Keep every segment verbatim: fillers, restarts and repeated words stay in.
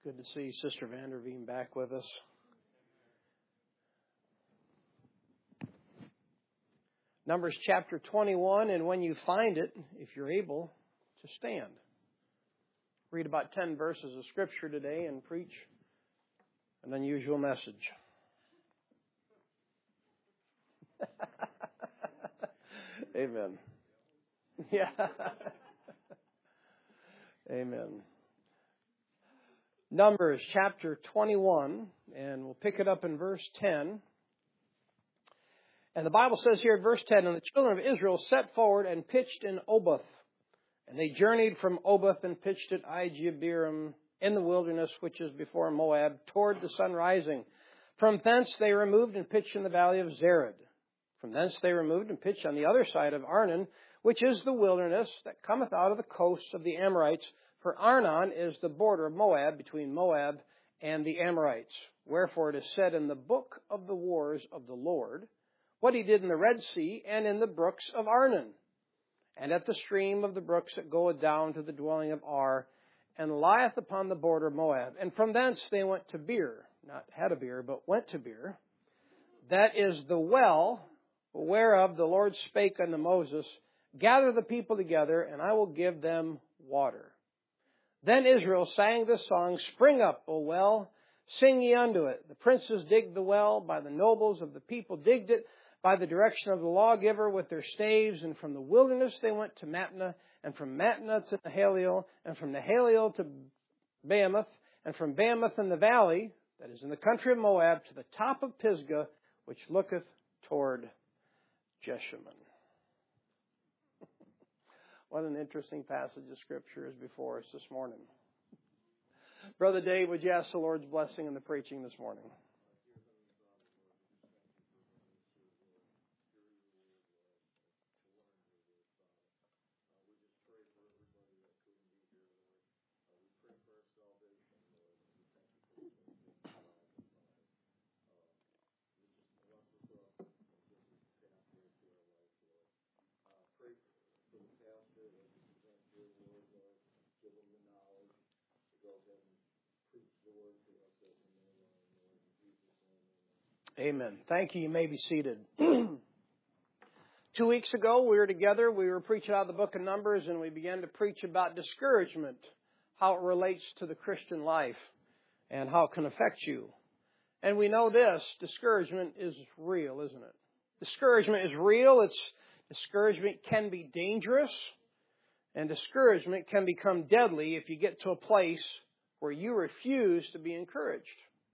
Good to see Sister Vanderveen back with us. Numbers chapter twenty-one, and when you find it, if you're able, to stand. Read about ten verses of Scripture today and preach an unusual message. Amen. Yeah. Amen. Numbers chapter twenty-one, and we'll pick it up in verse ten. And the Bible says here in verse ten, and the children of Israel set forward and pitched in Oboth. And they journeyed from Oboth and pitched at Ijeabiram in the wilderness, which is before Moab, toward the sun rising. From thence they removed and pitched in the valley of Zered. From thence they removed and pitched on the other side of Arnon, which is the wilderness that cometh out of the coasts of the Amorites. For Arnon is the border of Moab, between Moab and the Amorites. Wherefore it is said in the book of the wars of the Lord, what he did in the Red Sea and in the brooks of Arnon, and at the stream of the brooks that goeth down to the dwelling of Ar, and lieth upon the border of Moab. And from thence they went to Beer, not had a beer, but went to Beer. That is the well whereof the Lord spake unto Moses, gather the people together, and I will give them water. Then Israel sang this song, Spring up, O well, sing ye unto it. The princes digged the well, by the nobles of the people digged it, by the direction of the lawgiver with their staves. And from the wilderness they went to Matnah, and from Matnah to Nahaliel, and from Nahaliel to Bamoth, and from Bamoth in the valley, that is in the country of Moab, to the top of Pisgah, which looketh toward Jeshimon. What an interesting passage of Scripture is before us this morning. Brother Dave, would you ask the Lord's blessing in the preaching this morning? Amen. Thank you. You may be seated. Two weeks ago, we were together. We were preaching out of the book of Numbers, and we began to preach about discouragement, how it relates to the Christian life, and how it can affect you. And we know this, discouragement is real, isn't it? Discouragement is real. It's discouragement can be dangerous, and discouragement can become deadly if you get to a place where you refuse to be encouraged.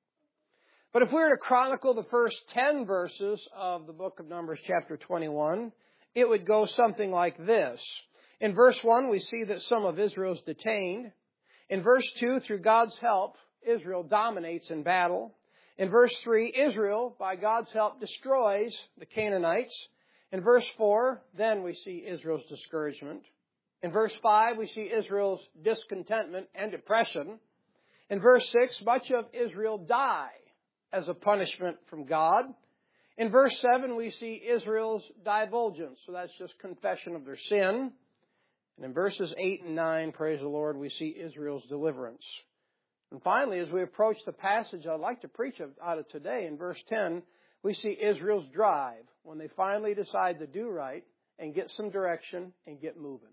But if we were to chronicle the first ten verses of the book of Numbers chapter twenty-one, it would go something like this. In verse one, we see that some of Israel is detained. In verse two, through God's help, Israel dominates in battle. In verse three, Israel, by God's help, destroys the Canaanites. In verse four, then we see Israel's discouragement. In verse five, we see Israel's discontentment and depression. In verse six, much of Israel die as a punishment from God. In verse seven, we see Israel's divulgence. So that's just confession of their sin. And in verses eight and nine, praise the Lord, we see Israel's deliverance. And finally, as we approach the passage I'd like to preach out of today, in verse ten, we see Israel's drive when they finally decide to do right and get some direction and get moving.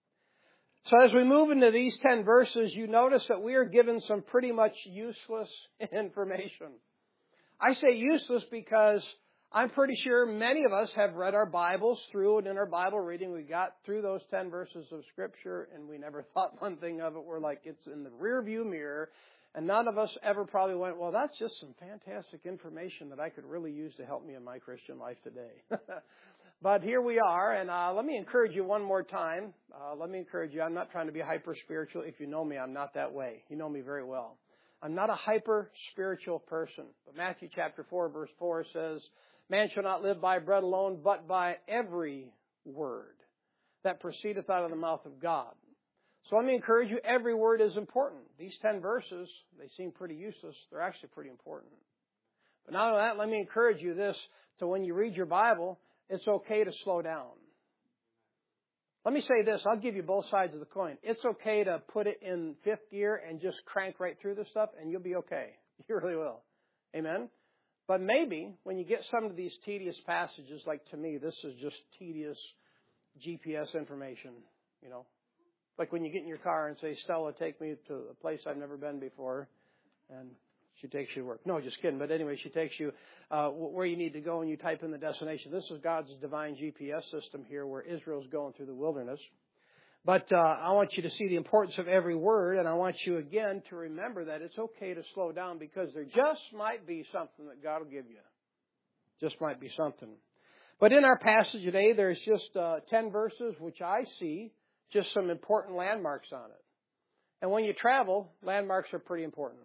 So as we move into these ten verses, you notice that we are given some pretty much useless information. I say useless because I'm pretty sure many of us have read our Bibles through, and in our Bible reading we got through those ten verses of Scripture and we never thought one thing of it. We're like, it's in the rear view mirror. And none of us ever probably went, well, that's just some fantastic information that I could really use to help me in my Christian life today. But here we are, and uh, let me encourage you one more time. Uh, let me encourage you. I'm not trying to be hyper-spiritual. If you know me, I'm not that way. You know me very well. I'm not a hyper-spiritual person. But Matthew chapter four, verse four says, man shall not live by bread alone, but by every word that proceedeth out of the mouth of God. So let me encourage you, every word is important. These ten verses, they seem pretty useless. They're actually pretty important. But not only that, let me encourage you this, so when you read your Bible, it's okay to slow down. Let me say this. I'll give you both sides of the coin. It's okay to put it in fifth gear and just crank right through this stuff, and you'll be okay. You really will. Amen? But maybe when you get some of these tedious passages, like to me, this is just tedious G P S information, you know. Like when you get in your car and say, Stella, take me to a place I've never been before, and she takes you to work. No, just kidding. But anyway, she takes you uh, where you need to go, and you type in the destination. This is God's divine G P S system here where Israel's going through the wilderness. But uh, I want you to see the importance of every word, and I want you again to remember that it's okay to slow down because there just might be something that God will give you. Just might be something. But in our passage today, there's just uh, ten verses, which I see just some important landmarks on it. And when you travel, landmarks are pretty important.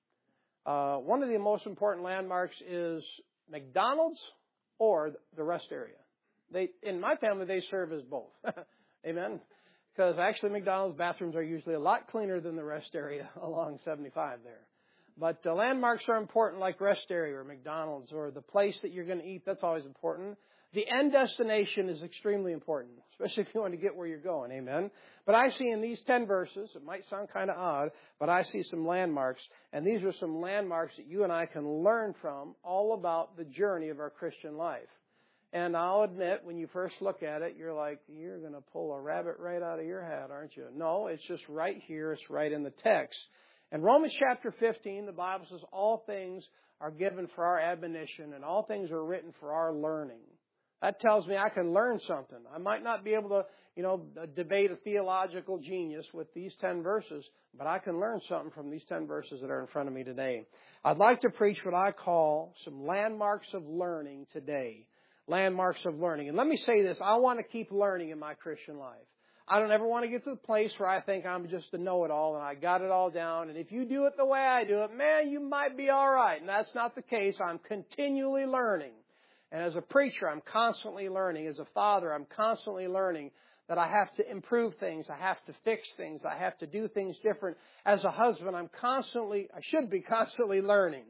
Uh, one of the most important landmarks is McDonald's or the rest area. They, in my family, they serve as both. Amen. Because actually McDonald's bathrooms are usually a lot cleaner than the rest area along seventy-five there. But uh, landmarks are important like rest area or McDonald's or the place that you're going to eat. That's always important. The end destination is extremely important, especially if you want to get where you're going. Amen. But I see in these ten verses, it might sound kind of odd, but I see some landmarks. And these are some landmarks that you and I can learn from all about the journey of our Christian life. And I'll admit, when you first look at it, you're like, you're going to pull a rabbit right out of your hat, aren't you? No, it's just right here. It's right in the text. In Romans chapter fifteen, the Bible says all things are given for our admonition and all things are written for our learning. That tells me I can learn something. I might not be able to, you know, debate a theological genius with these ten verses, but I can learn something from these ten verses that are in front of me today. I'd like to preach what I call some landmarks of learning today. Landmarks of learning. And let me say this, I want to keep learning in my Christian life. I don't ever want to get to the place where I think I'm just a know-it-all and I got it all down. And if you do it the way I do it, man, you might be all right. And that's not the case. I'm continually learning. And as a preacher, I'm constantly learning. As a father, I'm constantly learning that I have to improve things. I have to fix things. I have to do things different. As a husband, I'm constantly, I should be constantly learning.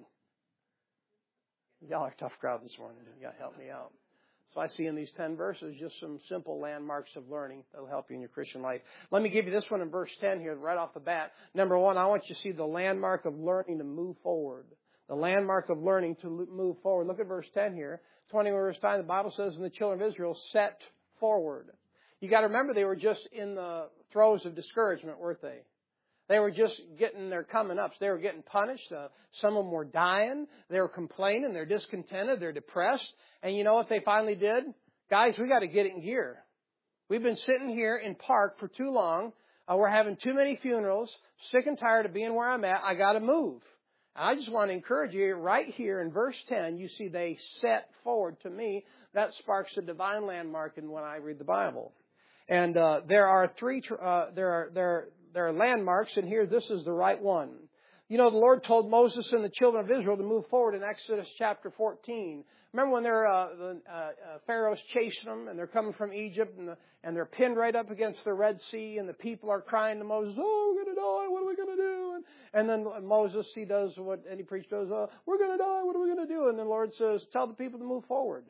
Y'all are a tough crowd this morning. You got to help me out. So I see in these ten verses just some simple landmarks of learning that will help you in your Christian life. Let me give you this one in verse ten here right off the bat. Number one, I want you to see the landmark of learning to move forward. The landmark of learning to move forward. Look at verse ten here. twenty verse time, the Bible says, and the children of Israel set forward. You got to remember they were just in the throes of discouragement, weren't they? They were just getting their coming ups. They were getting punished. Uh, some of them were dying. They were complaining. They're discontented. They're depressed. And you know what they finally did? Guys, we got to get it in gear. We've been sitting here in park for too long. Uh, we're having too many funerals. Sick and tired of being where I'm at. I got to move. And I just want to encourage you right here in verse ten. You see they set forward. To me, that sparks a divine landmark in when I read the Bible. And uh, there are three. Uh, there are there. Are, There are landmarks, and here this is the right one. You know, the Lord told Moses and the children of Israel to move forward in Exodus chapter fourteen. Remember when they're, uh, the, uh, uh, Pharaoh's chasing them, and they're coming from Egypt, and, the, and they're pinned right up against the Red Sea, and the people are crying to Moses, oh, we're going to die, what are we going to do? And, and then Moses, he does what any priest does, oh, we're going to die, what are we going to do? And then the Lord says, tell the people to move forward.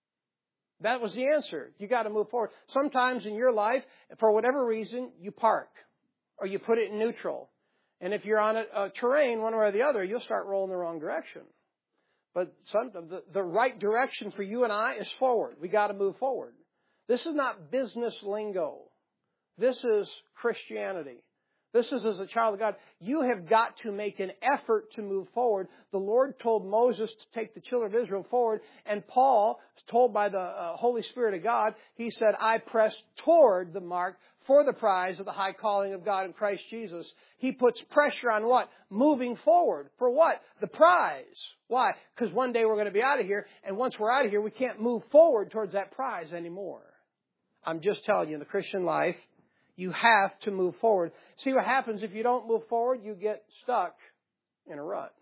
That was the answer. You got to move forward. Sometimes in your life, for whatever reason, you park. Or you put it in neutral. And if you're on a, a terrain, one way or the other, you'll start rolling the wrong direction. But some, the, the right direction for you and I is forward. We got to move forward. This is not business lingo. This is Christianity. This is as a child of God. You have got to make an effort to move forward. The Lord told Moses to take the children of Israel forward. And Paul, told by the uh, Holy Spirit of God, he said, I press toward the mark for the prize of the high calling of God in Christ Jesus. He puts pressure on what? Moving forward. For what? The prize. Why? Because one day we're going to be out of here. And once we're out of here, we can't move forward towards that prize anymore. I'm just telling you, in the Christian life, you have to move forward. See what happens if you don't move forward, you get stuck in a rut.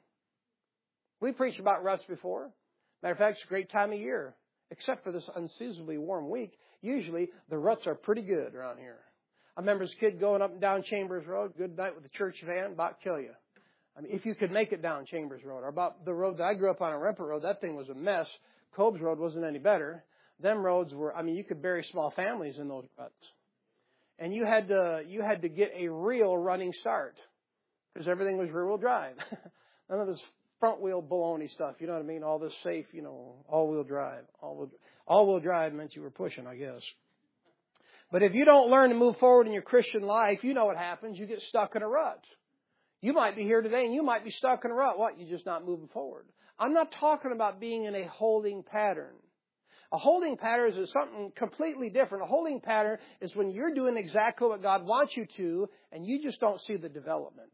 We preached about ruts before. Matter of fact, it's a great time of year. Except for this unseasonably warm week. Usually, the ruts are pretty good around here. I remember as a kid going up and down Chambers Road, good night with the church van, about kill you. I mean, if you could make it down Chambers Road. Or about the road that I grew up on, Rempert Road, that thing was a mess. Cobb's Road wasn't any better. Them roads were, I mean, you could bury small families in those ruts. and you had to you had to get a real running start because everything was rear-wheel drive. None of this front-wheel baloney stuff. You know what I mean? All this safe, you know, all-wheel drive. All-wheel, all-wheel drive meant you were pushing, I guess. But if you don't learn to move forward in your Christian life, you know what happens. You get stuck in a rut. You might be here today and you might be stuck in a rut. What? You're just not moving forward. I'm not talking about being in a holding pattern. A holding pattern is something completely different. A holding pattern is when you're doing exactly what God wants you to and you just don't see the development.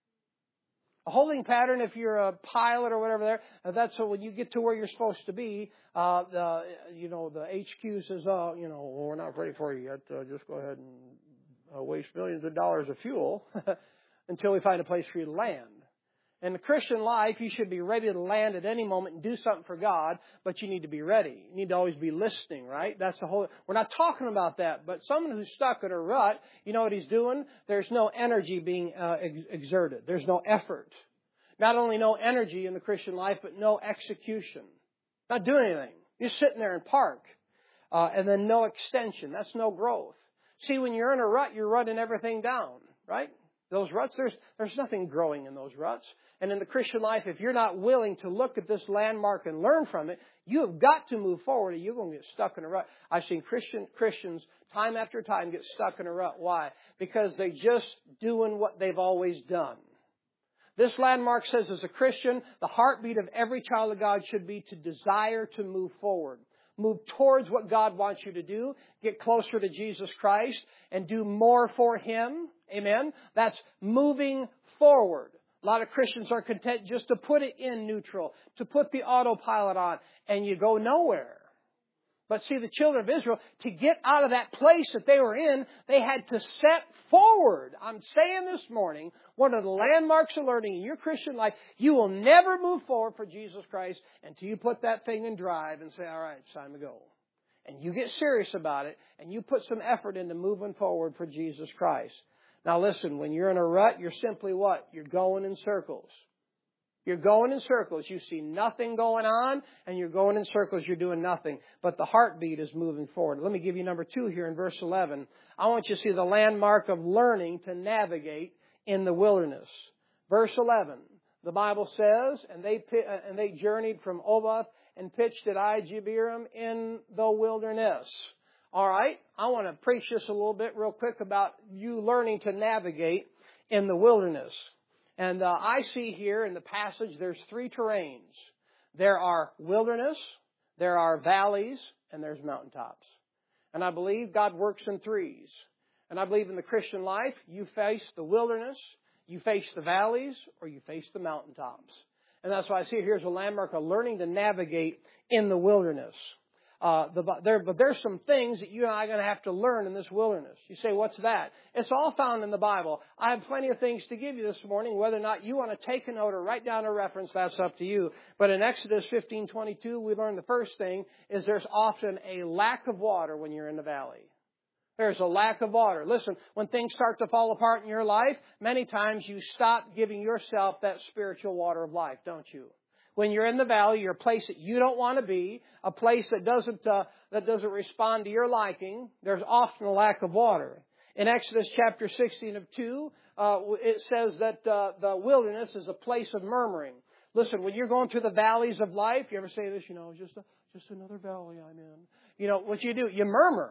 A holding pattern, if you're a pilot or whatever there, that's so when you get to where you're supposed to be, uh, the, you know, the H Q says, oh, you know, well, we're not ready for you yet. Uh, just go ahead and uh, waste millions of dollars of fuel until we find a place for you to land. In the Christian life, you should be ready to land at any moment and do something for God, but you need to be ready. You need to always be listening, right? That's the whole, we're not talking about that, but someone who's stuck in a rut, you know what he's doing? There's no energy being uh, ex- exerted. There's no effort. Not only no energy in the Christian life, but no execution. Not doing anything. You're sitting there in park. Uh, and then no extension. That's no growth. See, when you're in a rut, you're running everything down, right? Those ruts, there's, there's nothing growing in those ruts. And in the Christian life, if you're not willing to look at this landmark and learn from it, you have got to move forward or you're going to get stuck in a rut. I've seen Christian Christians time after time get stuck in a rut. Why? Because they're just doing what they've always done. This landmark says as a Christian, the heartbeat of every child of God should be to desire to move forward. Move towards what God wants you to do. Get closer to Jesus Christ and do more for Him. Amen. That's moving forward. A lot of Christians are content just to put it in neutral, to put the autopilot on, and you go nowhere. But see, the children of Israel, to get out of that place that they were in, they had to set forward. I'm saying this morning, one of the landmarks of learning in your Christian life, you will never move forward for Jesus Christ until you put that thing in drive and say, all right, it's time to go. And you get serious about it, and you put some effort into moving forward for Jesus Christ. Now listen, when you're in a rut, you're simply what? You're going in circles. You're going in circles. You see nothing going on, and you're going in circles. You're doing nothing. But the heartbeat is moving forward. Let me give you number two here in verse eleven. I want you to see the landmark of learning to navigate in the wilderness. Verse eleven, the Bible says, and they and they journeyed from Oboth and pitched at Ijeabarim in the wilderness. All right, I want to preach this a little bit real quick about you learning to navigate in the wilderness. And uh, I see here in the passage there's three terrains. There are wilderness, there are valleys, and there's mountaintops. And I believe God works in threes. And I believe in the Christian life, you face the wilderness, you face the valleys, or you face the mountaintops. And that's why I see here's a landmark of learning to navigate in the wilderness. Uh, the, there, but there's some things that you and I are going to have to learn in this wilderness. You say, what's that? It's all found in the Bible. I have plenty of things to give you this morning. Whether or not you want to take a note or write down a reference, that's up to you. But in Exodus fifteen twenty-two, we learn the first thing is there's often a lack of water when you're in the valley. There's a lack of water. Listen, when things start to fall apart in your life, many times you stop giving yourself that spiritual water of life, don't you? When you're in the valley, you're a place that you don't want to be, a place that doesn't uh, that doesn't respond to your liking. There's often a lack of water. In Exodus chapter sixteen of two, uh, it says that uh, the wilderness is a place of murmuring. Listen, when you're going through the valleys of life, you ever say this? You know, just a, just another valley I'm in. You know what you do? You murmur,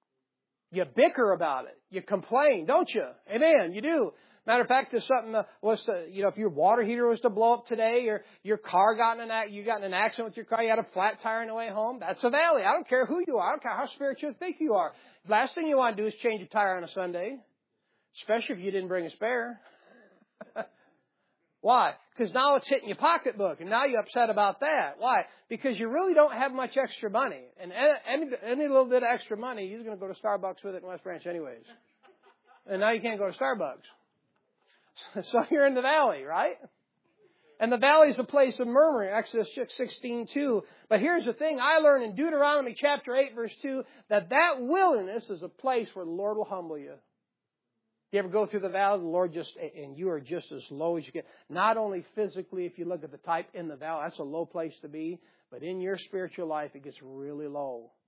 you bicker about it, you complain, don't you? Amen. You do. Matter of fact, if something uh, was to, you know, if your water heater was to blow up today, or your car got in an you got in an accident with your car, you had a flat tire on the way home, that's a valley. I don't care who you are. I don't care how spiritual you think you are. Last thing you want to do is change a tire on a Sunday, especially if you didn't bring a spare. Why? Because now it's hitting your pocketbook, and now you're upset about that. Why? Because you really don't have much extra money, and any, any little bit of extra money, you're going to go to Starbucks with it in West Branch anyways. And now you can't go to Starbucks. So you're in the valley, right? And the valley is a place of murmuring, Exodus sixteen two. But here's the thing, I learned in Deuteronomy chapter eight, verse two, that that wilderness is a place where the Lord will humble you. You ever go through the valley, the Lord just, and you are just as low as you get. Not only physically, if you look at the type in the valley, that's a low place to be, but in your spiritual life, it gets really low.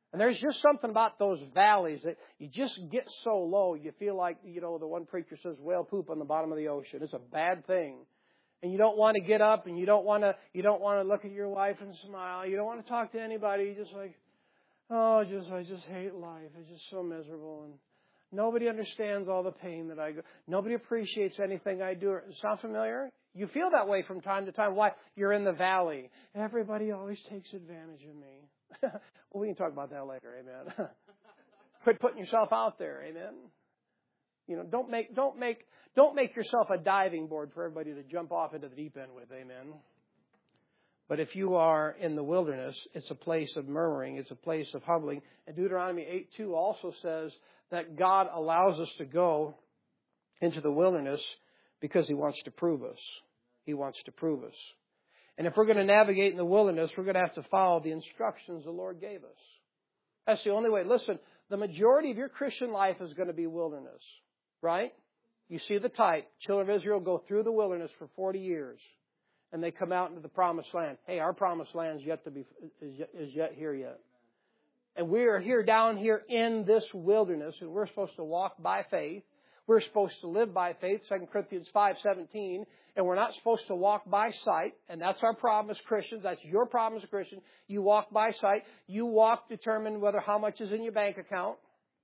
And there's just something about those valleys that you just get so low, you feel like, you know, the one preacher says whale poop on the bottom of the ocean. It's a bad thing. And you don't want to get up, and you don't want to, you don't want to look at your wife and smile. You don't want to talk to anybody. You just like, oh, just, I just hate life. It's just so miserable. And nobody understands all the pain that I go. Nobody appreciates anything I do. Sound familiar? You feel that way from time to time. Why? You're in the valley. Everybody always takes advantage of me. Well, we can talk about that later. Amen. Quit putting yourself out there. Amen. You know, don't make, don't make, don't make yourself a diving board for everybody to jump off into the deep end with. Amen. But if you are in the wilderness, it's a place of murmuring. It's a place of humbling. And Deuteronomy eight two also says that God allows us to go into the wilderness because He wants to prove us. He wants to prove us. And if we're going to navigate in the wilderness, we're going to have to follow the instructions the Lord gave us. That's the only way. Listen, the majority of your Christian life is going to be wilderness, right? You see the type. Children of Israel go through the wilderness for forty years, and they come out into the promised land. Hey, our promised land is yet to be is yet, is yet here yet. And we are here down here in this wilderness, and we're supposed to walk by faith. We're supposed to live by faith, Second Corinthians five seventeen, and we're not supposed to walk by sight, and that's our problem as Christians. That's your problem as a Christian. You walk by sight. You walk determined whether how much is in your bank account.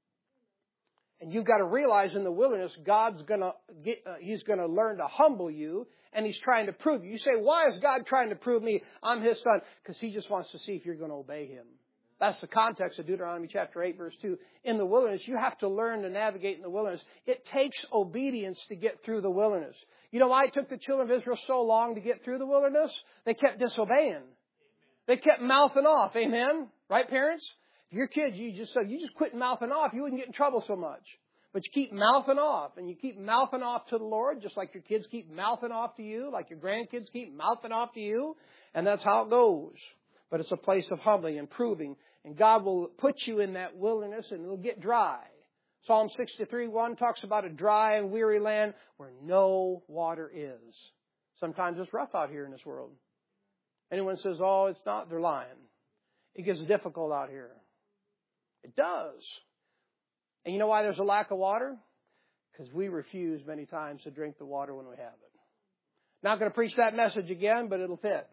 And you've got to realize in the wilderness, God's going to get, uh, He's going to learn to humble you, and He's trying to prove you. You say, why is God trying to prove me I'm His son? Because He just wants to see if you're going to obey Him. That's the context of Deuteronomy chapter eight, verse two. In the wilderness, you have to learn to navigate in the wilderness. It takes obedience to get through the wilderness. You know why it took the children of Israel so long to get through the wilderness? They kept disobeying. They kept mouthing off. Amen? Right, parents? If your kids, you just said, you just quit mouthing off, you wouldn't get in trouble so much. But you keep mouthing off, and you keep mouthing off to the Lord, just like your kids keep mouthing off to you, like your grandkids keep mouthing off to you, and that's how it goes. But it's a place of humbling and proving. And God will put you in that wilderness and it'll get dry. Psalm sixty-three one talks about a dry and weary land where no water is. Sometimes it's rough out here in this world. Anyone says, oh, it's not, they're lying. It gets difficult out here. It does. And you know why there's a lack of water? Because we refuse many times to drink the water when we have it. Not going to preach that message again, but it'll fit.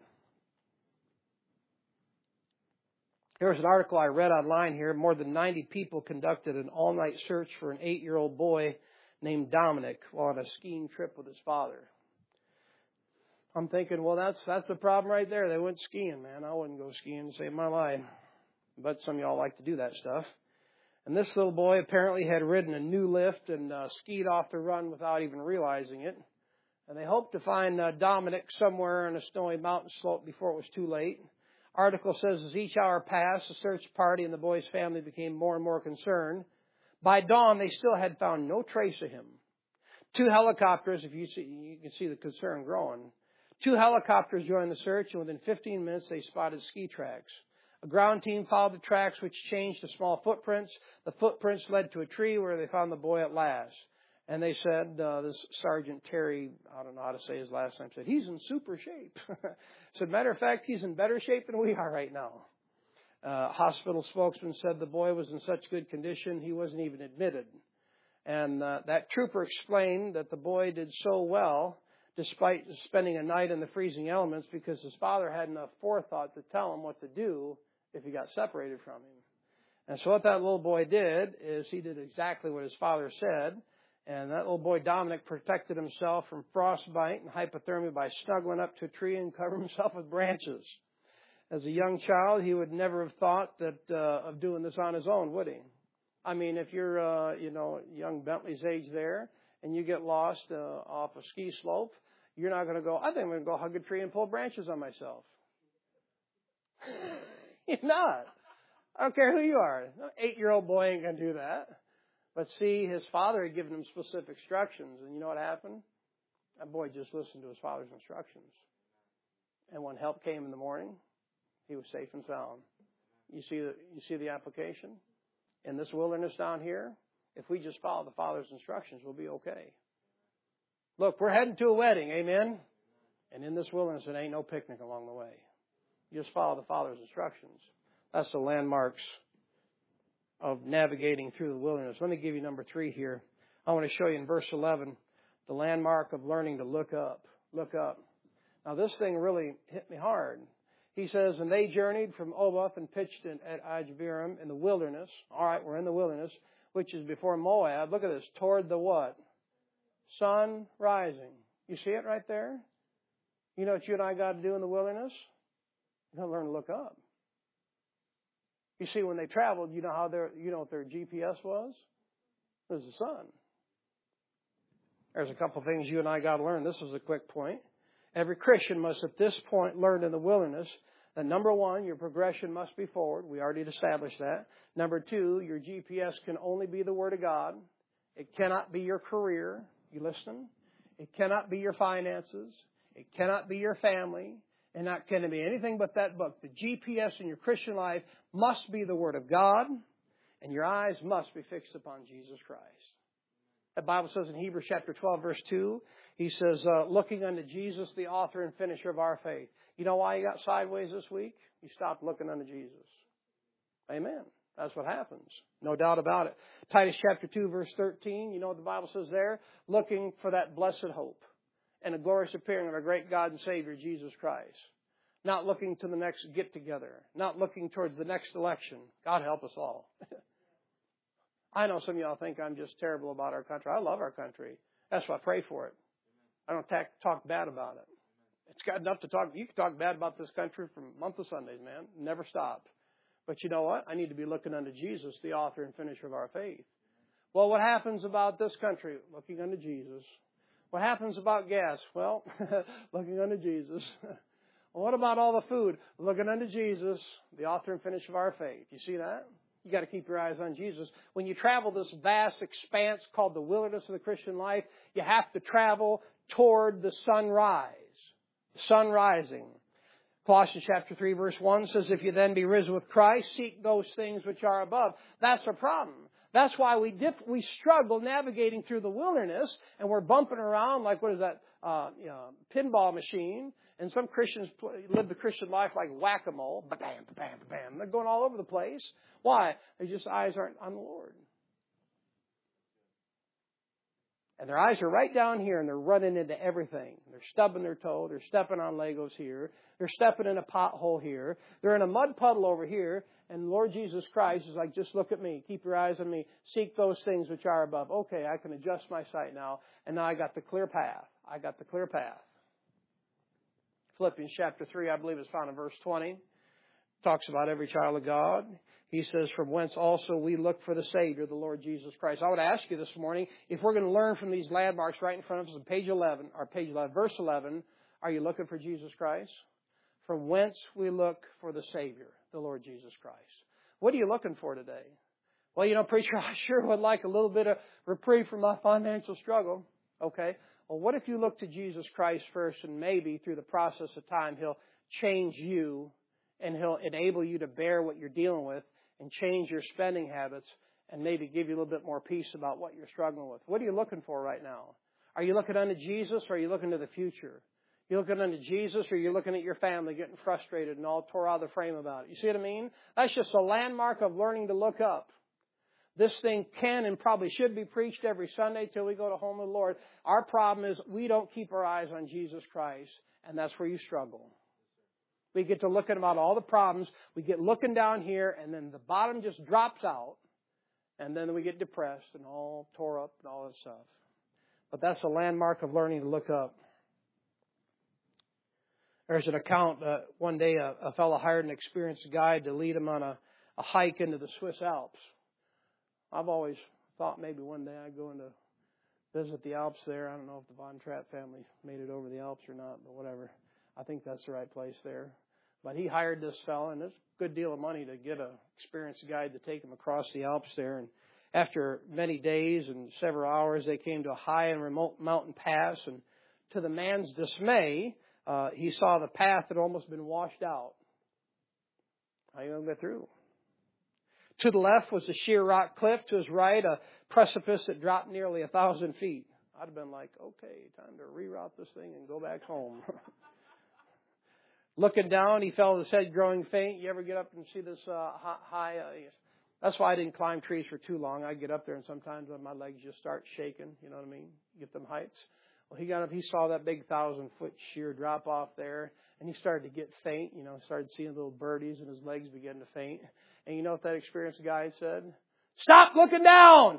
Here's an article I read online here. More than ninety people conducted an all-night search for an eight-year-old boy named Dominic while on a skiing trip with his father. I'm thinking, well, that's that's the problem right there. They went skiing, man. I wouldn't go skiing to save my life. But some of y'all like to do that stuff. And this little boy apparently had ridden a new lift and uh, skied off the run without even realizing it. And they hoped to find uh, Dominic somewhere on a snowy mountain slope before it was too late. Article says as each hour passed, the search party and the boy's family became more and more concerned. By dawn, they still had found no trace of him. Two helicopters, if you see, you can see the concern growing. Two helicopters joined the search, and within fifteen minutes, they spotted ski tracks. A ground team followed the tracks, which changed to small footprints. The footprints led to a tree where they found the boy at last. And they said, uh, this Sergeant Terry, I don't know how to say his last name, said, he's in super shape. Said, matter of fact, he's in better shape than we are right now. Uh, hospital spokesman said the boy was in such good condition, he wasn't even admitted. And uh, that trooper explained that the boy did so well, despite spending a night in the freezing elements, because his father had enough forethought to tell him what to do if he got separated from him. And so what that little boy did is he did exactly what his father said. And that little boy, Dominic, protected himself from frostbite and hypothermia by snuggling up to a tree and covering himself with branches. As a young child, he would never have thought that uh, of doing this on his own, would he? I mean, if you're, uh, you know, young Bentley's age there, and you get lost uh, off a ski slope, you're not going to go, I think I'm going to go hug a tree and pull branches on myself. You're not. I don't care who you are. No eight-year-old boy ain't going to do that. But see, his father had given him specific instructions. And you know what happened? That boy just listened to his father's instructions. And when help came in the morning, he was safe and sound. You see the, you see the application? In this wilderness down here, if we just follow the Father's instructions, we'll be okay. Look, we're heading to a wedding, amen? And in this wilderness, it ain't no picnic along the way. You just follow the Father's instructions. That's the landmarks of navigating through the wilderness. Let me give you number three here. I want to show you in verse eleven the landmark of learning to look up. Look up. Now this thing really hit me hard. He says, and they journeyed from Oboth and pitched in, at Ajerim in the wilderness. All right, we're in the wilderness, which is before Moab. Look at this. Toward the what? Sun rising. You see it right there? You know what you and I got to do in the wilderness? You got to learn to look up. You see, when they traveled, you know how their, you know what their G P S was? It was the sun. There's a couple things you and I got to learn. This is a quick point. Every Christian must at this point learn in the wilderness that number one, your progression must be forward. We already established that. Number two, your G P S can only be the Word of God. It cannot be your career. You listen? It cannot be your finances. It cannot be your family. And not can it be anything but that book. The G P S in your Christian life must be the Word of God. And your eyes must be fixed upon Jesus Christ. The Bible says in Hebrews chapter twelve, verse two, he says, uh, looking unto Jesus, the author and finisher of our faith. You know why you got sideways this week? You stopped looking unto Jesus. Amen. That's what happens. No doubt about it. Titus chapter two, verse thirteen, you know what the Bible says there? Looking for that blessed hope and a glorious appearing of our great God and Savior, Jesus Christ. Not looking to the next get-together. Not looking towards the next election. God help us all. I know some of y'all think I'm just terrible about our country. I love our country. That's why I pray for it. I don't talk, talk bad about it. It's got enough to talk. You can talk bad about this country for a month of Sundays, man. Never stop. But you know what? I need to be looking unto Jesus, the author and finisher of our faith. Well, what happens about this country? Looking unto Jesus. What happens about gas? Well, looking unto Jesus. Well, what about all the food? Looking unto Jesus, the author and finisher of our faith. You see that? You got to keep your eyes on Jesus. When you travel this vast expanse called the wilderness of the Christian life, you have to travel toward the sunrise. The sun rising. Colossians chapter three verse one says, if you then be risen with Christ, seek those things which are above. That's a problem. That's why we dip, we struggle navigating through the wilderness, and we're bumping around like, what is that, uh, you know, pinball machine. And some Christians live the Christian life like whack-a-mole. Ba-bam, ba-bam, ba-bam. They're going all over the place. Why? Their just eyes aren't on the Lord. And their eyes are right down here, and they're running into everything. They're stubbing their toe. They're stepping on Legos here. They're stepping in a pothole here. They're in a mud puddle over here. And Lord Jesus Christ is like, just look at me. Keep your eyes on me. Seek those things which are above. Okay, I can adjust my sight now. And now I got the clear path. I got the clear path. Philippians chapter three, I believe, is found in verse twenty. Talks about every child of God. He says, from whence also we look for the Savior, the Lord Jesus Christ. I would ask you this morning, if we're going to learn from these landmarks right in front of us on page eleven, or page eleven, verse eleven, are you looking for Jesus Christ? From whence we look for the Savior, the Lord Jesus Christ. What are you looking for today? Well, you know, preacher, I sure would like a little bit of reprieve from my financial struggle. Okay. Well, what if you look to Jesus Christ first, and maybe through the process of time, He'll change you and He'll enable you to bear what you're dealing with and change your spending habits and maybe give you a little bit more peace about what you're struggling with. What are you looking for right now? Are you looking unto Jesus, or are you looking to the future? You looking unto Jesus, or you're looking at your family getting frustrated and all tore out of the frame about it? You see what I mean? That's just a landmark of learning to look up. This thing can and probably should be preached every Sunday till we go to home with the Lord. Our problem is we don't keep our eyes on Jesus Christ, and that's where you struggle. We get to looking about all the problems. We get looking down here, and then the bottom just drops out, and then we get depressed and all tore up and all that stuff. But that's a landmark of learning to look up. There's an account, uh, one day a, a fellow hired an experienced guide to lead him on a, a hike into the Swiss Alps. I've always thought maybe one day I'd go in to visit the Alps there. I don't know if the Von Trapp family made it over the Alps or not, but whatever. I think that's the right place there. But he hired this fellow, and it's a good deal of money to get an experienced guide to take him across the Alps there. And after many days and several hours, they came to a high and remote mountain pass. And to the man's dismay, uh, he saw the path had almost been washed out. How are you going to get through? To the left was a sheer rock cliff. To his right, a precipice that dropped nearly a thousand feet. I'd have been like, okay, time to reroute this thing and go back home. Looking down, he felt his head growing faint. You ever get up and see this uh, high, uh, That's why I didn't climb trees for too long. I get up there and sometimes my legs just start shaking. You know what I mean? Get them heights. Well, he got up, he saw that big thousand foot sheer drop off there, and he started to get faint. You know, started seeing little birdies and his legs began to faint. And you know what that experienced guy said? Stop looking down!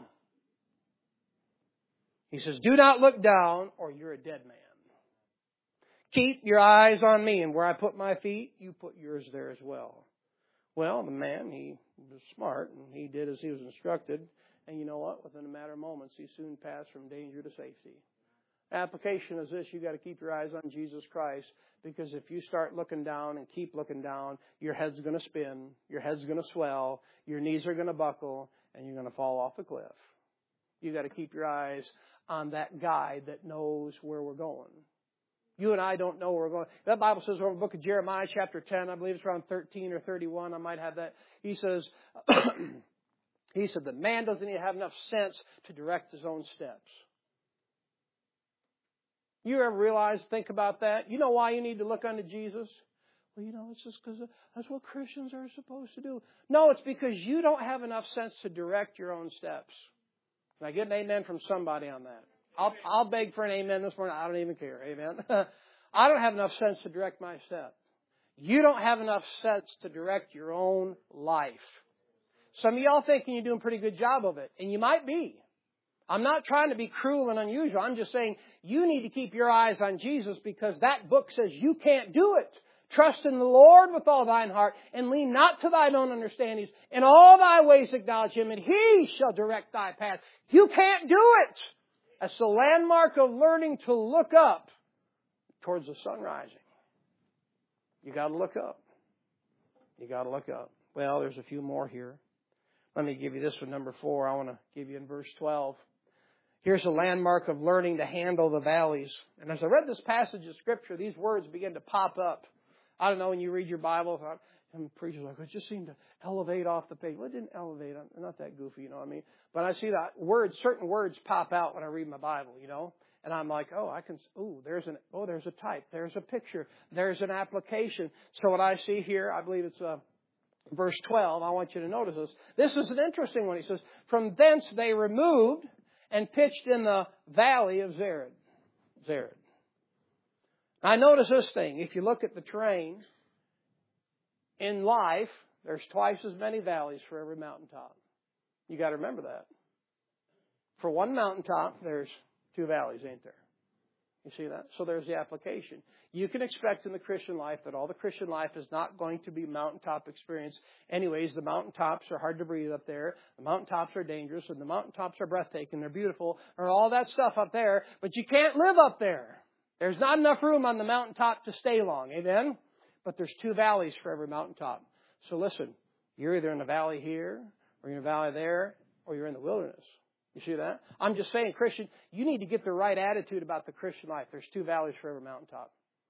He says, do not look down or you're a dead man. Keep your eyes on me, and where I put my feet, you put yours there as well. Well, the man, he was smart, and he did as he was instructed. And you know what? Within a matter of moments, he soon passed from danger to safety. Application is this: you got to keep your eyes on Jesus Christ, because if you start looking down and keep looking down, your head's going to spin, your head's going to swell, your knees are going to buckle, and you're going to fall off the cliff. You got to keep your eyes on that guide that knows where we're going. You and I don't know where we're going. That Bible says over the book of Jeremiah, chapter ten, I believe it's around thirteen or thirty-one. I might have that. He says, he said that man doesn't even have enough sense to direct his own steps. You ever realize, think about that? You know why you need to look unto Jesus? Well, you know, it's just because that's what Christians are supposed to do. No, it's because you don't have enough sense to direct your own steps. Can I get an amen from somebody on that? I'll, I'll beg for an amen this morning. I don't even care. Amen. I don't have enough sense to direct my step. You don't have enough sense to direct your own life. Some of y'all thinking you're doing a pretty good job of it, and you might be. I'm not trying to be cruel and unusual. I'm just saying you need to keep your eyes on Jesus, because that book says you can't do it. Trust in the Lord with all thine heart, and lean not to thine own understandings. In all thy ways acknowledge Him, and He shall direct thy path. You can't do it. That's the landmark of learning to look up towards the sun rising. You got to look up. You got to look up. Well, there's a few more here. Let me give you this one, number four. I want to give you in verse twelve. Here's a landmark of learning to handle the valleys. And as I read this passage of Scripture, these words begin to pop up. I don't know, when you read your Bible, and preachers like, it just seemed to elevate off the page. Well, it didn't elevate. I'm not that goofy, you know what I mean? But I see that words, certain words pop out when I read my Bible, you know? And I'm like, oh, I can, oh, there's an, oh, there's a type, there's a picture, there's an application. So what I see here, I believe it's uh, verse twelve. I want you to notice this. This is an interesting one. He says, from thence they removed and pitched in the valley of Zered. Zered. Now, notice this thing. If you look at the terrain in life, there's twice as many valleys for every mountaintop. You got to remember that. For one mountaintop, there's two valleys, ain't there? You see that? So there's the application. You can expect in the Christian life that all the Christian life is not going to be mountaintop experience. Anyways, the mountaintops are hard to breathe up there. The mountaintops are dangerous, and the mountaintops are breathtaking. They're beautiful, or all that stuff up there. But you can't live up there. There's not enough room on the mountaintop to stay long. Amen? But there's two valleys for every mountaintop. So listen, you're either in a valley here, or you're in a valley there, or you're in the wilderness. You see that? I'm just saying, Christian, you need to get the right attitude about the Christian life. There's two valleys for every mountaintop.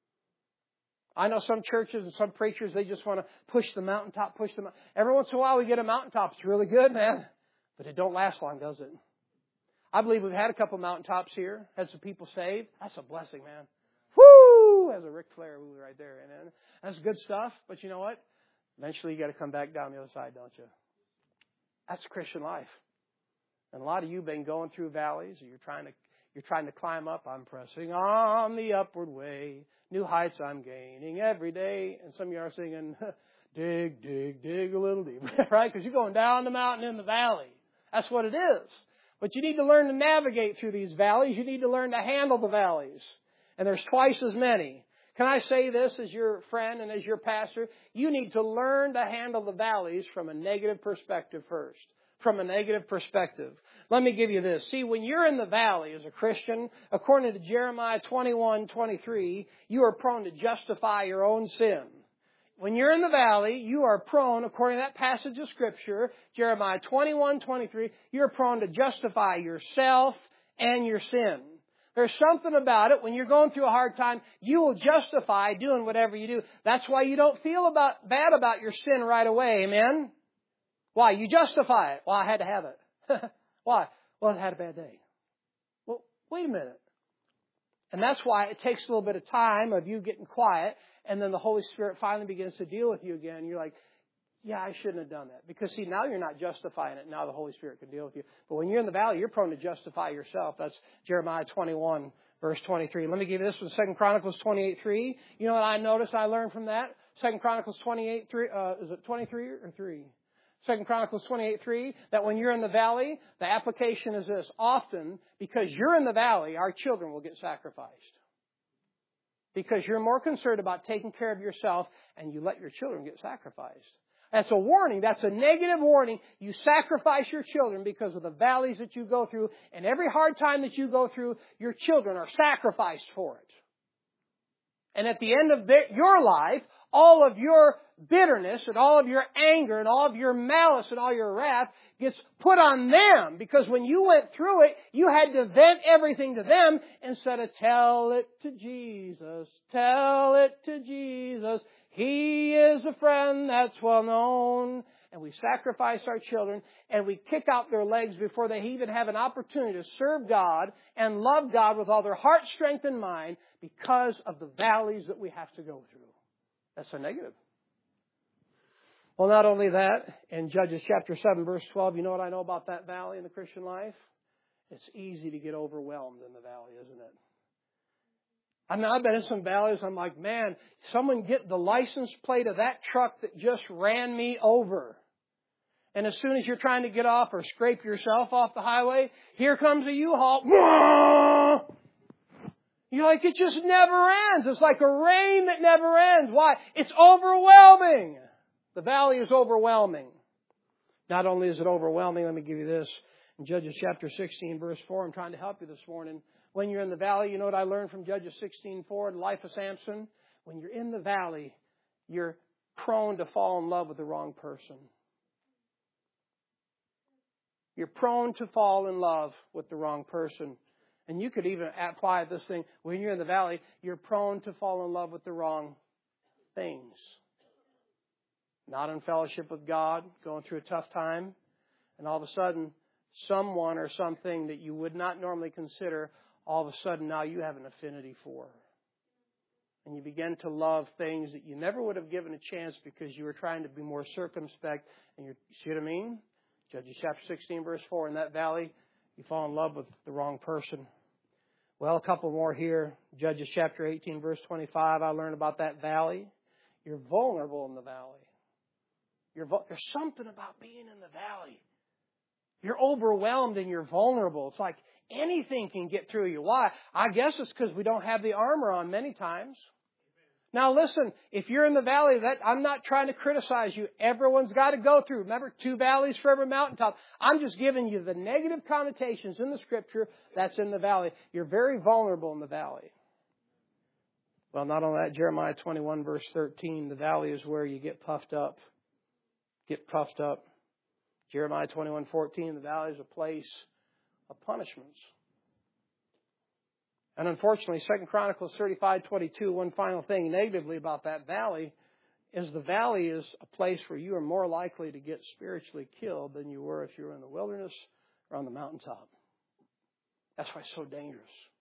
I know some churches and some preachers, they just want to push the mountaintop, push the mountaintop. Every once in a while we get a mountaintop. It's really good, man. But it don't last long, does it? I believe we've had a couple mountaintops here. Had some people saved. That's a blessing, man. Woo! As a Ric Flair woo right there. Amen. That's good stuff. But you know what? Eventually you got to come back down the other side, don't you? That's Christian life. And a lot of you have been going through valleys. You're trying to you're trying to climb up. I'm pressing on the upward way. New heights I'm gaining every day. And some of you are singing, dig, dig, dig a little deeper. Right? Because you're going down the mountain in the valley. That's what it is. But you need to learn to navigate through these valleys. You need to learn to handle the valleys. And there's twice as many. Can I say this as your friend and as your pastor? You need to learn to handle the valleys from a negative perspective first. From a negative perspective. Let me give you this. See, when you're in the valley as a Christian, according to Jeremiah twenty-one twenty-three, you are prone to justify your own sin. When you're in the valley, you are prone, according to that passage of Scripture, Jeremiah twenty-one twenty-three, you're prone to justify yourself and your sin. There's something about it. When you're going through a hard time, you will justify doing whatever you do. That's why you don't feel about bad about your sin right away. Amen? Why? You justify it. Well, I had to have it. Why? Well, I had a bad day. Well, wait a minute. And that's why it takes a little bit of time of you getting quiet, and then the Holy Spirit finally begins to deal with you again. You're like, Yeah, I shouldn't have done that. Because, see, now you're not justifying it. Now the Holy Spirit can deal with you. But when you're in the valley, you're prone to justify yourself. That's Jeremiah twenty-one, verse twenty-three. Let me give you this one, Second Chronicles twenty-eight, three. You know what I noticed I learned from that? Second Chronicles twenty-eight, three. Uh, is it twenty-three or three? Second Chronicles twenty-eight, three. That when you're in the valley, the application is this. Often, because you're in the valley, our children will get sacrificed. Because you're more concerned about taking care of yourself, and you let your children get sacrificed. That's a warning. That's a negative warning. You sacrifice your children because of the valleys that you go through. And every hard time that you go through, your children are sacrificed for it. And at the end of their, your life, all of your bitterness and all of your anger and all of your malice and all your wrath gets put on them. Because when you went through it, you had to vent everything to them instead of tell it to Jesus. Tell it to Jesus. He is a friend that's well known. And we sacrifice our children and we kick out their legs before they even have an opportunity to serve God and love God with all their heart, strength, and mind because of the valleys that we have to go through. That's a negative. Well, not only that, in Judges chapter seven, verse twelve, you know what I know about that valley in the Christian life? It's easy to get overwhelmed in the valley, isn't it? I mean, I've been in some valleys, I'm like, man, someone get the license plate of that truck that just ran me over. And as soon as you're trying to get off or scrape yourself off the highway, here comes a U-Haul. You're like, it just never ends. It's like a rain that never ends. Why? It's overwhelming. The valley is overwhelming. Not only is it overwhelming, let me give you this. In Judges chapter sixteen, verse four, I'm trying to help you this morning. When you're in the valley, you know what I learned from Judges sixteen, four, the life of Samson? When you're in the valley, you're prone to fall in love with the wrong person. You're prone to fall in love with the wrong person. And you could even apply this thing. When you're in the valley, you're prone to fall in love with the wrong things. Not in fellowship with God, going through a tough time. And all of a sudden, someone or something that you would not normally consider, all of a sudden now you have an affinity for. And you begin to love things that you never would have given a chance because you were trying to be more circumspect. And you see what I mean? Judges chapter sixteen, verse four, in that valley, you fall in love with the wrong person. Well, a couple more here. Judges chapter eighteen, verse twenty-five, I learned about that valley. You're vulnerable in the valley. You're, there's something about being in the valley. You're overwhelmed and you're vulnerable. It's like anything can get through you. Why? I guess it's because we don't have the armor on many times. Now listen, if you're in the valley, that I'm not trying to criticize you. Everyone's got to go through. Remember, two valleys for every mountaintop. I'm just giving you the negative connotations in the Scripture that's in the valley. You're very vulnerable in the valley. Well, not only that, Jeremiah twenty-one, verse thirteen, the valley is where you get puffed up. Get puffed up. Jeremiah twenty-one, fourteen, the valley is a place of punishments. And unfortunately, Second Chronicles thirty-five, twenty-two, one final thing negatively about that valley is the valley is a place where you are more likely to get spiritually killed than you were if you were in the wilderness or on the mountaintop. That's why it's so dangerous.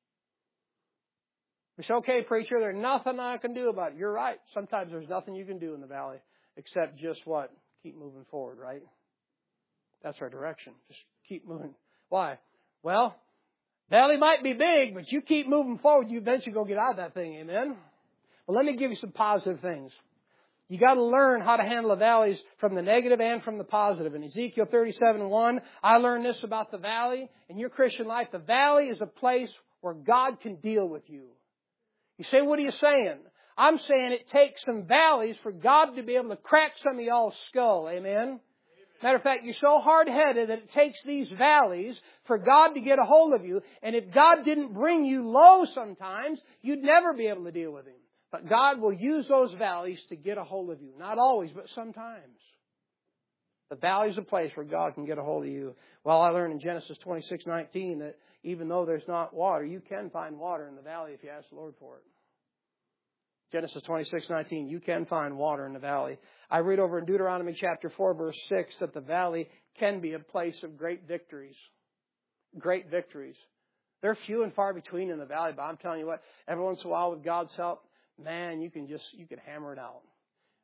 We say, okay, preacher, there's nothing I can do about it. You're right. Sometimes there's nothing you can do in the valley except just what? Keep moving forward, right? That's our direction. Just keep moving. Why? Well, valley might be big, but you keep moving forward, you eventually go get out of that thing. Amen? Well, let me give you some positive things. You got to learn how to handle the valleys from the negative and from the positive. In Ezekiel thirty-seven, one, I learned this about the valley. In your Christian life, the valley is a place where God can deal with you. You say, what are you saying? I'm saying it takes some valleys for God to be able to crack some of y'all's skull. Amen? Matter of fact, you're so hard-headed that it takes these valleys for God to get a hold of you. And if God didn't bring you low sometimes, you'd never be able to deal with Him. But God will use those valleys to get a hold of you. Not always, but sometimes. The valley is a place where God can get a hold of you. Well, I learned in Genesis twenty-six, nineteen that even though there's not water, you can find water in the valley if you ask the Lord for it. Genesis twenty-six, nineteen, you can find water in the valley. I read over in Deuteronomy chapter four, verse six, that the valley can be a place of great victories. Great victories. They're few and far between in the valley, but I'm telling you what, every once in a while with God's help, man, you can just, you can hammer it out.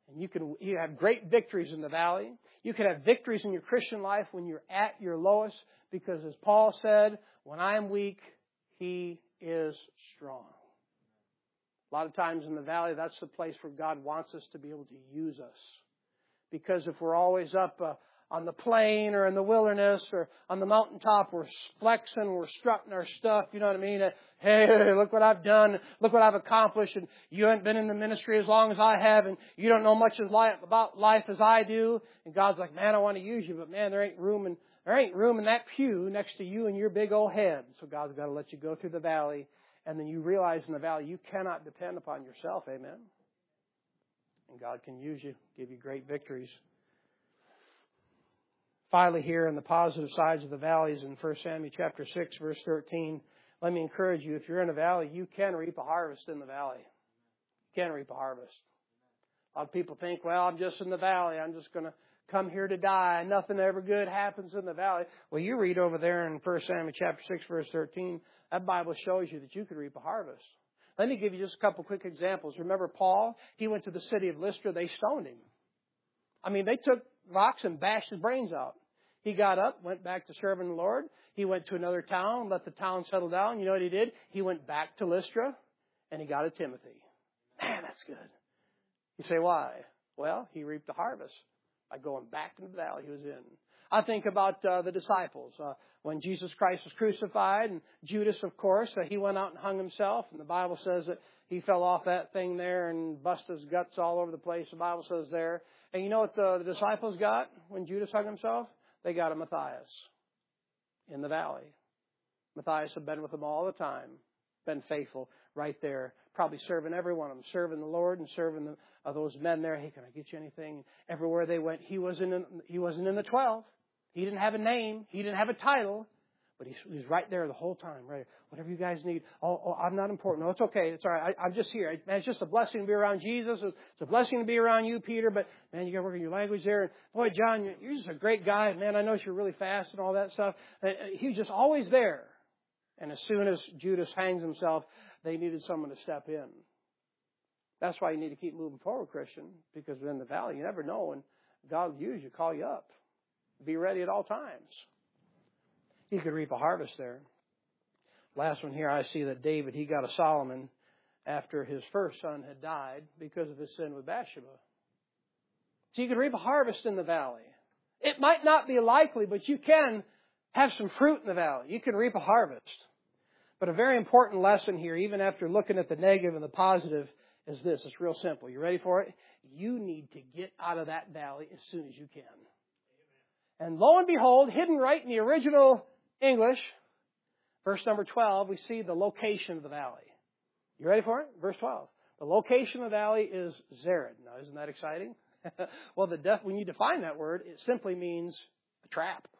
And you can you have great victories in the valley. You can have victories in your Christian life when you're at your lowest, because as Paul said, when I am weak, He is strong. A lot of times in the valley, that's the place where God wants us to be able to use us. Because if we're always up uh, on the plain or in the wilderness or on the mountaintop, we're flexing, we're strutting our stuff, you know what I mean? Uh, hey, look what I've done, look what I've accomplished, and you haven't been in the ministry as long as I have, and you don't know much as life, about life as I do. And God's like, man, I want to use you, but man, there ain't room in, there ain't room in that pew next to you and your big old head. So God's got to let you go through the valley, and then you realize in the valley you cannot depend upon yourself, amen? And God can use you, give you great victories. Finally, here in the positive sides of the valleys in First Samuel chapter six, verse thirteen, let me encourage you, if you're in a valley, you can reap a harvest in the valley. You can reap a harvest. A lot of people think, well, I'm just in the valley. I'm just going to come here to die. Nothing ever good happens in the valley. Well, you read over there in First Samuel chapter six, verse thirteen, that Bible shows you that you could reap a harvest. Let me give you just a couple quick examples. Remember Paul? He went to the city of Lystra. They stoned him. I mean, they took rocks and bashed his brains out. He got up, went back to serving the Lord. He went to another town, let the town settle down. You know what he did? He went back to Lystra, and he got a Timothy. Man, that's good. You say, why? Well, he reaped a harvest by going back into the valley he was in. I think about uh, the disciples. Uh, when Jesus Christ was crucified, and Judas, of course, uh, he went out and hung himself. And the Bible says that he fell off that thing there and busted his guts all over the place. The Bible says there. And you know what the, the disciples got when Judas hung himself? They got a Matthias in the valley. Matthias had been with them all the time, been faithful right there, probably serving every one of them, serving the Lord and serving the, uh, those men there. Hey, can I get you anything? Everywhere they went, he wasn't in, he wasn't in the twelve. He didn't have a name. He didn't have a title. But he, he was right there the whole time. Right, whatever you guys need. Oh, oh I'm not important. No, it's okay. It's all right. I, I'm just here. Man, it's just a blessing to be around Jesus. It's a blessing to be around you, Peter. But man, you got to work on your language there. And boy, John, you're, you're just a great guy. Man, I know you're really fast and all that stuff. And he was just always there. And as soon as Judas hangs himself, they needed someone to step in. That's why you need to keep moving forward, Christian, because in the valley, you never know when God will use you, call you up. Be ready at all times. You could reap a harvest there. Last one here, I see that David, he got a Solomon after his first son had died because of his sin with Bathsheba. So you could reap a harvest in the valley. It might not be likely, but you can have some fruit in the valley. You can reap a harvest. But a very important lesson here, even after looking at the negative and the positive, is this. It's real simple. You ready for it? You need to get out of that valley as soon as you can. And lo and behold, hidden right in the original English, verse number twelve, we see the location of the valley. You ready for it? Verse twelve. The location of the valley is Zered. Now, isn't that exciting? Well, the def- when you define that word, it simply means a trap.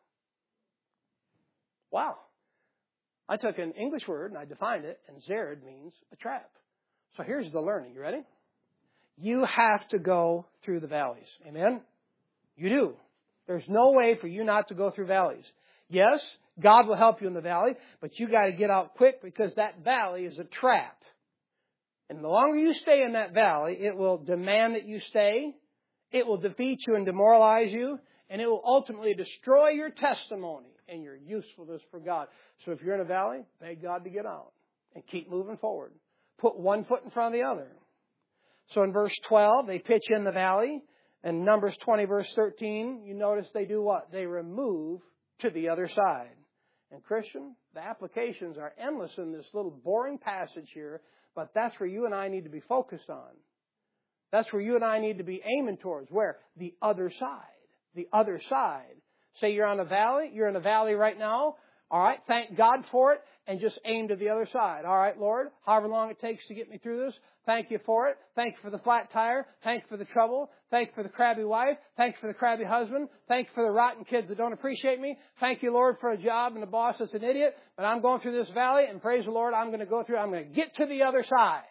Wow. I took an English word and I defined it, and Zered means a trap. So here's the learning. You ready? You have to go through the valleys. Amen? You do. There's no way for you not to go through valleys. Yes, God will help you in the valley, but you got to get out quick because that valley is a trap. And the longer you stay in that valley, it will demand that you stay. It will defeat you and demoralize you. And it will ultimately destroy your testimony and your usefulness for God. So if you're in a valley, beg God to get out and keep moving forward. Put one foot in front of the other. So in verse twelve, they pitch in the valley. And Numbers twenty, verse thirteen, you notice they do what? They remove to the other side. And Christian, the applications are endless in this little boring passage here, but that's where you and I need to be focused on. That's where you and I need to be aiming towards. Where? The other side. The other side. Say you're on a valley. You're in a valley right now. All right, thank God for it, and just aim to the other side. All right, Lord, however long it takes to get me through this, thank you for it. Thank you for the flat tire. Thank you for the trouble. Thank you for the crabby wife. Thank you for the crabby husband. Thank you for the rotten kids that don't appreciate me. Thank you, Lord, for a job and a boss that's an idiot. But I'm going through this valley, and praise the Lord, I'm going to go through, I'm going to get to the other side.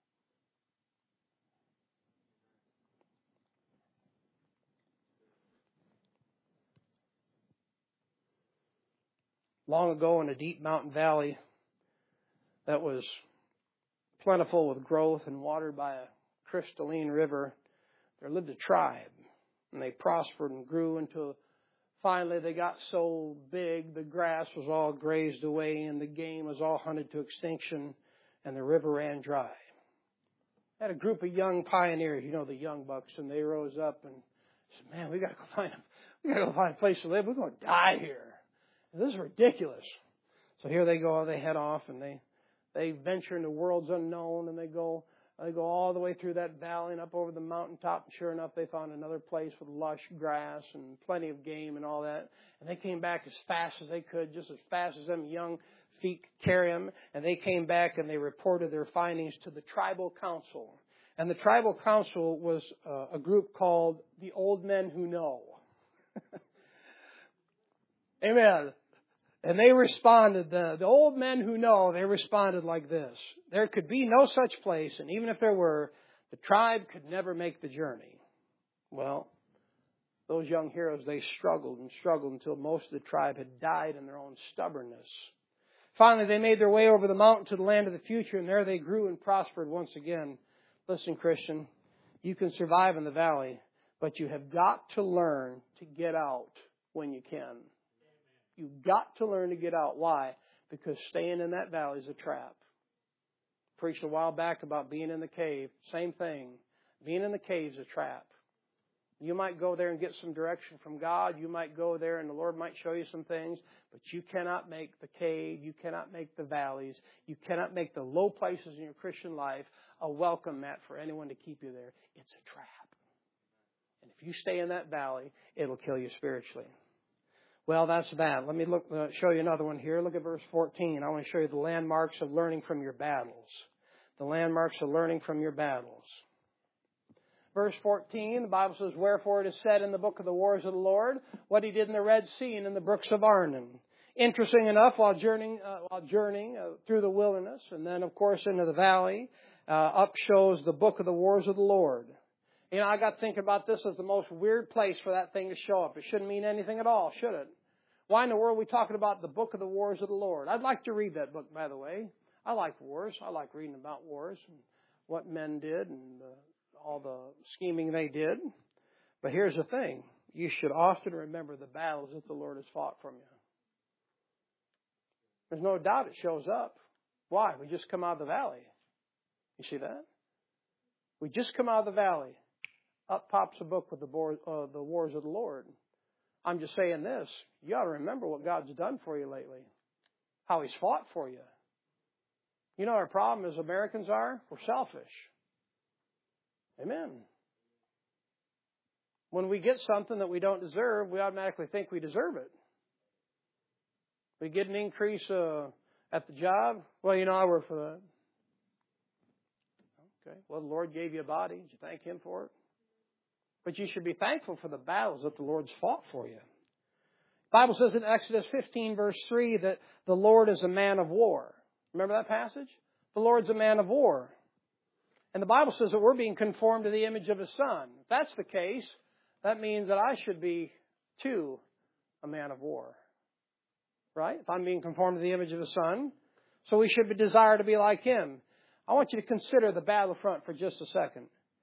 Long ago in a deep mountain valley that was plentiful with growth and watered by a crystalline river, there lived a tribe, and they prospered and grew until finally they got so big the grass was all grazed away and the game was all hunted to extinction and the river ran dry. Had a group of young pioneers, you know, the young bucks, and they rose up and said, "Man, we got to go find a, we got to go find a place to live. We're going to die here. And this is ridiculous." So here they go. They head off and they they venture into worlds unknown, and they go they go all the way through that valley and up over the mountaintop. And sure enough, they found another place with lush grass and plenty of game and all that. And they came back as fast as they could, just as fast as them young feet could carry them. And they came back and they reported their findings to the tribal council. And the tribal council was uh, a group called the Old Men Who Know. Amen. And they responded, the, the old men who know, they responded like this: there could be no such place, and even if there were, the tribe could never make the journey. Well, those young heroes, they struggled and struggled until most of the tribe had died in their own stubbornness. Finally, they made their way over the mountain to the land of the future, and there they grew and prospered once again. Listen, Christian, you can survive in the valley, but you have got to learn to get out when you can. You've got to learn to get out. Why? Because staying in that valley is a trap. Preached a while back about being in the cave. Same thing. Being in the cave is a trap. You might go there and get some direction from God. You might go there and the Lord might show you some things. But you cannot make the cave. You cannot make the valleys. You cannot make the low places in your Christian life a welcome mat for anyone to keep you there. It's a trap. And if you stay in that valley, it'll kill you spiritually. Well, that's that. Let me look, uh, show you another one here. Look at verse fourteen. I want to show you the landmarks of learning from your battles. The landmarks of learning from your battles. Verse fourteen, the Bible says, "Wherefore it is said in the book of the wars of the Lord, what he did in the Red Sea and in the brooks of Arnon." Interesting enough, while journeying, uh, while journeying uh, through the wilderness, and then, of course, into the valley, uh, up shows the book of the wars of the Lord. You know, I got thinking about this as the most weird place for that thing to show up. It shouldn't mean anything at all, should it? Why in the world are we talking about the book of the wars of the Lord? I'd like to read that book, by the way. I like wars. I like reading about wars and what men did and uh, all the scheming they did. But here's the thing. You should often remember the battles that the Lord has fought from you. There's no doubt it shows up. Why? We just come out of the valley. You see that? We just come out of the valley. Up pops a book with the, board, uh, the wars of the Lord. I'm just saying this. You ought to remember what God's done for you lately. How He's fought for you. You know what our problem as Americans are? We're selfish. Amen. When we get something that we don't deserve, we automatically think we deserve it. We get an increase uh, at the job. Well, you know, I work for that. Okay. Well, the Lord gave you a body. Did you thank Him for it? But you should be thankful for the battles that the Lord's fought for you. The Bible says in Exodus fifteen, verse three, that the Lord is a man of war. Remember that passage? The Lord's a man of war. And the Bible says that we're being conformed to the image of His Son. If that's the case, that means that I should be, too, a man of war. Right? If I'm being conformed to the image of His Son. So we should desire to be like Him. I want you to consider the battlefront for just a second.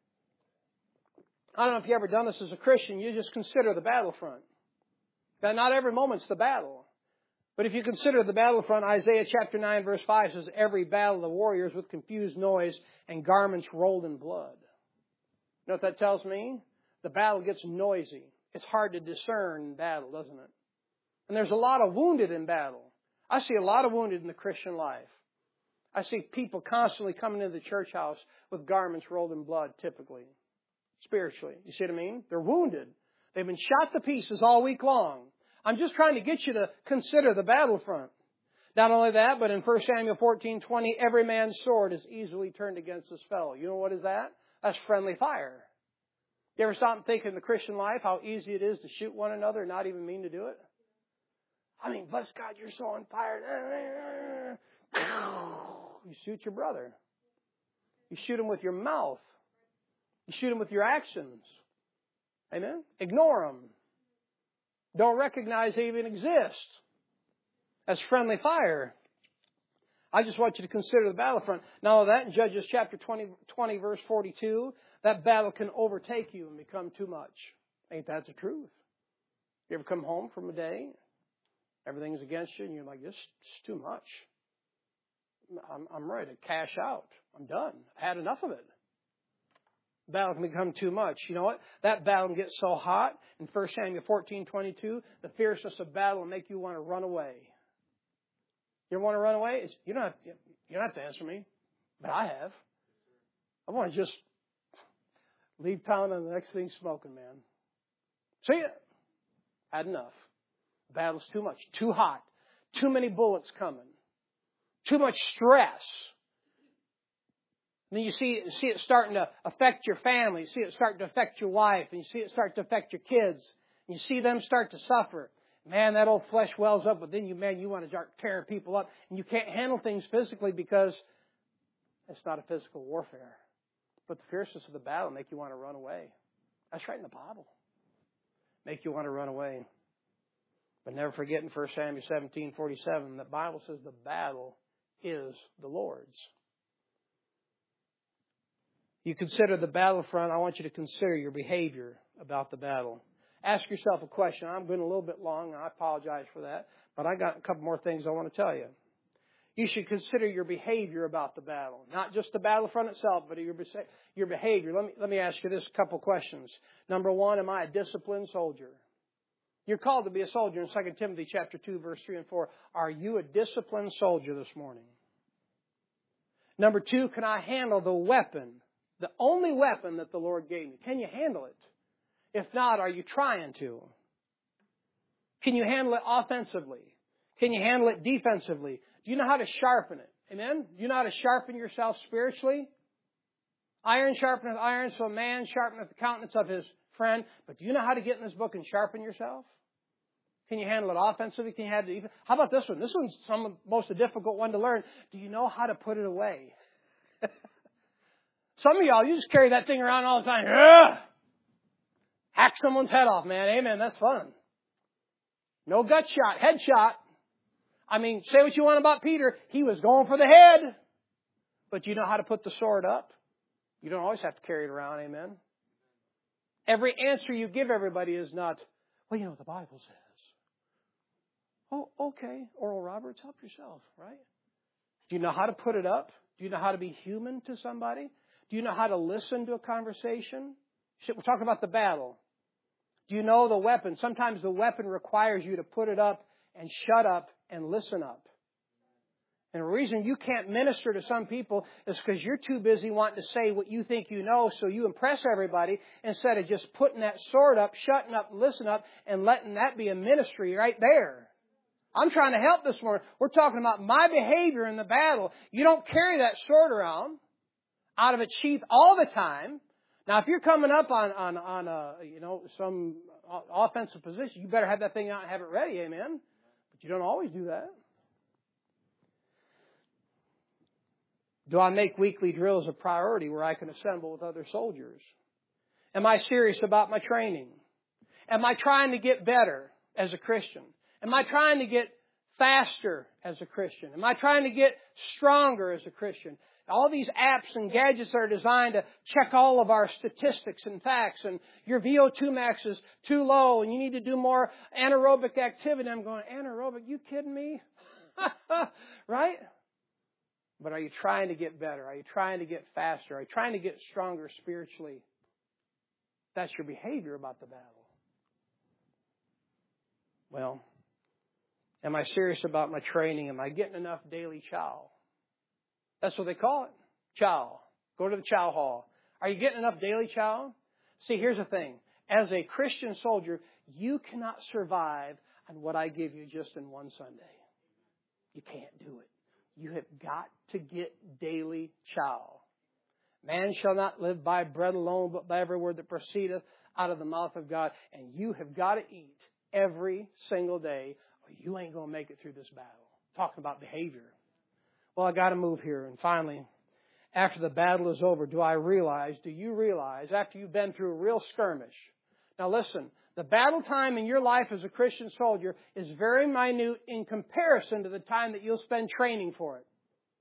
I don't know if you've ever done this as a Christian. You just consider the battlefront. Now, not every moment's the battle. But if you consider the battlefront, Isaiah chapter nine, verse five says, "Every battle of the warriors with confused noise and garments rolled in blood." You know what that tells me? The battle gets noisy. It's hard to discern in battle, doesn't it? And there's a lot of wounded in battle. I see a lot of wounded in the Christian life. I see people constantly coming into the church house with garments rolled in blood, typically. Spiritually. You see what I mean? They're wounded. They've been shot to pieces all week long. I'm just trying to get you to consider the battlefront. Not only that, but in First Samuel fourteen twenty, every man's sword is easily turned against his fellow. You know what is that? That's friendly fire. You ever stop and think in the Christian life how easy it is to shoot one another and not even mean to do it? I mean, bless God, you're so on fire. You shoot your brother. You shoot him with your mouth. You shoot him with your actions. Amen? Ignore them. Don't recognize they even exist. That's friendly fire. I just want you to consider the battlefront. Not only that, in Judges chapter twenty, twenty, verse forty-two, that battle can overtake you and become too much. Ain't that the truth? You ever come home from a day, everything's against you, and you're like, this is too much. I'm, I'm ready to cash out. I'm done. I've had enough of it. Battle can become too much. You know what? That battle can get so hot. In First Samuel fourteen twenty-two, the fierceness of battle will make you want to run away. You ever want to run away? It's, you don't have to, you don't have to answer me, but I have. I want to just leave town and the next thing smoking, man. See ya. Had enough. Battle's too much. Too hot. Too many bullets coming. Too much stress. And then you see, see it starting to affect your family. You see it starting to affect your wife. And you see it start to affect your kids. And you see them start to suffer. Man, that old flesh wells up within you. Man, you want to start tearing people up. And you can't handle things physically because it's not a physical warfare. But the fierceness of the battle make you want to run away. That's right in the Bible. Make you want to run away. But never forget in First Samuel seventeen forty-seven, the Bible says the battle is the Lord's. You consider the battlefront, I want you to consider your behavior about the battle. Ask yourself a question. I'm going a little bit long, and I apologize for that, but I got a couple more things I want to tell you. You should consider your behavior about the battle. Not just the battlefront itself, but your, your behavior. Let me, let me ask you this couple questions. Number one, am I a disciplined soldier? You're called to be a soldier in Second Timothy chapter two, verse three and four. Are you a disciplined soldier this morning? Number two, can I handle the weapon, the only weapon that the Lord gave me? Can you handle it? If not, are you trying to? Can you handle it offensively? Can you handle it defensively? Do you know how to sharpen it? Amen? Do you know how to sharpen yourself spiritually? Iron sharpeneth iron, so a man sharpeneth the countenance of his friend. But do you know how to get in this book and sharpen yourself? Can you handle it offensively? Can you handle it defensively? How about this one? This one's some of the most difficult one to learn. Do you know how to put it away? Some of y'all, you just carry that thing around all the time. Ugh! Hack someone's head off, man. Amen. That's fun. No gut shot, head shot. I mean, say what you want about Peter. He was going for the head. But you know how to put the sword up? You don't always have to carry it around. Amen. Every answer you give everybody is not, well, you know what the Bible says. Oh, okay. Oral Roberts, help yourself, right? Do you know how to put it up? Do you know how to be human to somebody? Do you know how to listen to a conversation? We're talking about the battle. Do you know the weapon? Sometimes the weapon requires you to put it up and shut up and listen up. And the reason you can't minister to some people is because you're too busy wanting to say what you think you know so you impress everybody instead of just putting that sword up, shutting up, listen up, and letting that be a ministry right there. I'm trying to help this morning. We're talking about my behavior in the battle. You don't carry that sword around out of its sheath all the time. Now, if you're coming up on, on, on a, you know, some offensive position, you better have that thing out and have it ready, amen? But you don't always do that. Do I make weekly drills a priority where I can assemble with other soldiers? Am I serious about my training? Am I trying to get better as a Christian? Am I trying to get faster as a Christian? Am I trying to get stronger as a Christian? All these apps and gadgets are designed to check all of our statistics and facts. And your V O two max is too low and you need to do more anaerobic activity. I'm going, anaerobic? You kidding me? Right? But are you trying to get better? Are you trying to get faster? Are you trying to get stronger spiritually? That's your behavior about the battle. Well, am I serious about my training? Am I getting enough daily chow? That's what they call it. Chow. Go to the chow hall. Are you getting enough daily chow? See, here's the thing. As a Christian soldier, you cannot survive on what I give you just in one Sunday. You can't do it. You have got to get daily chow. Man shall not live by bread alone, but by every word that proceedeth out of the mouth of God. And you have got to eat every single day, or you ain't going to make it through this battle. Talking about behavior. Well, I got to move here. And finally, after the battle is over, do I realize, do you realize, after you've been through a real skirmish? Now listen, the battle time in your life as a Christian soldier is very minute in comparison to the time that you'll spend training for it.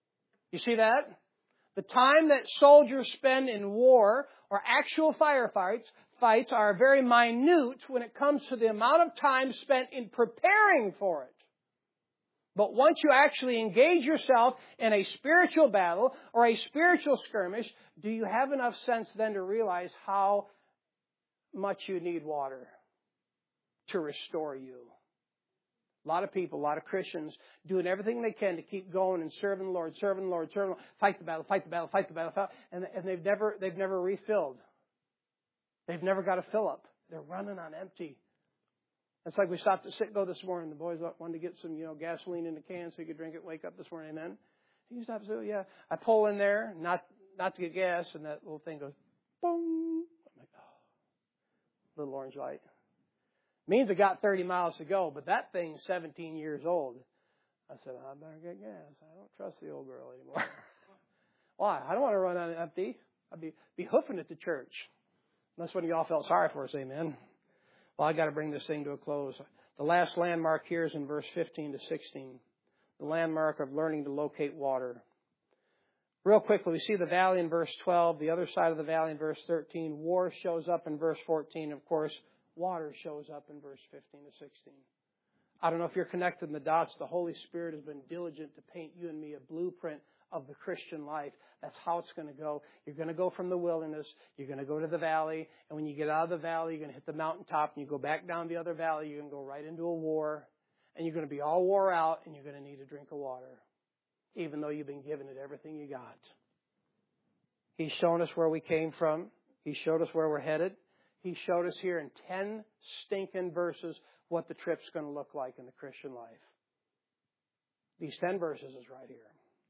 You see that? The time that soldiers spend in war or actual firefights fights are very minute when it comes to the amount of time spent in preparing for it. But once you actually engage yourself in a spiritual battle or a spiritual skirmish, do you have enough sense then to realize how much you need water to restore you? A lot of people, a lot of Christians, doing everything they can to keep going and serving the Lord, serving the Lord, serving the Lord, fight the battle, fight the battle, fight the battle, fight, and, and they've never they've never refilled. They've never got a fill up. They're running on empty. It's like we stopped at Citgo this morning. The boys wanted to get some, you know, gasoline in the can so he could drink it, wake up this morning. Amen. He stopped and said, yeah. I pull in there, not not to get gas, and that little thing goes, boom. I'm like, oh, little orange light. Means I got thirty miles to go, but that thing's seventeen years old. I said, I better get gas. I don't trust the old girl anymore. Why? I don't want to run on empty. I'd be, be hoofing at the church. That's when y'all felt sorry for us, amen. Well, I got to bring this thing to a close. The last landmark here is in verse fifteen to sixteen. The landmark of learning to locate water. Real quickly, we see the valley in verse twelve, the other side of the valley in verse thirteen. War shows up in verse fourteen. Of course, water shows up in verse fifteen to sixteen. I don't know if you're connected in the dots. The Holy Spirit has been diligent to paint you and me a blueprint of the Christian life. That's how it's going to go. You're going to go from the wilderness. You're going to go to the valley. And when you get out of the valley, you're going to hit the mountaintop. And you go back down the other valley. You're going to go right into a war. And you're going to be all wore out. And you're going to need a drink of water. Even though you've been given it everything you got. He's shown us where we came from. He showed us where we're headed. He showed us here in ten stinking verses what the trip's going to look like in the Christian life. These ten verses is right here.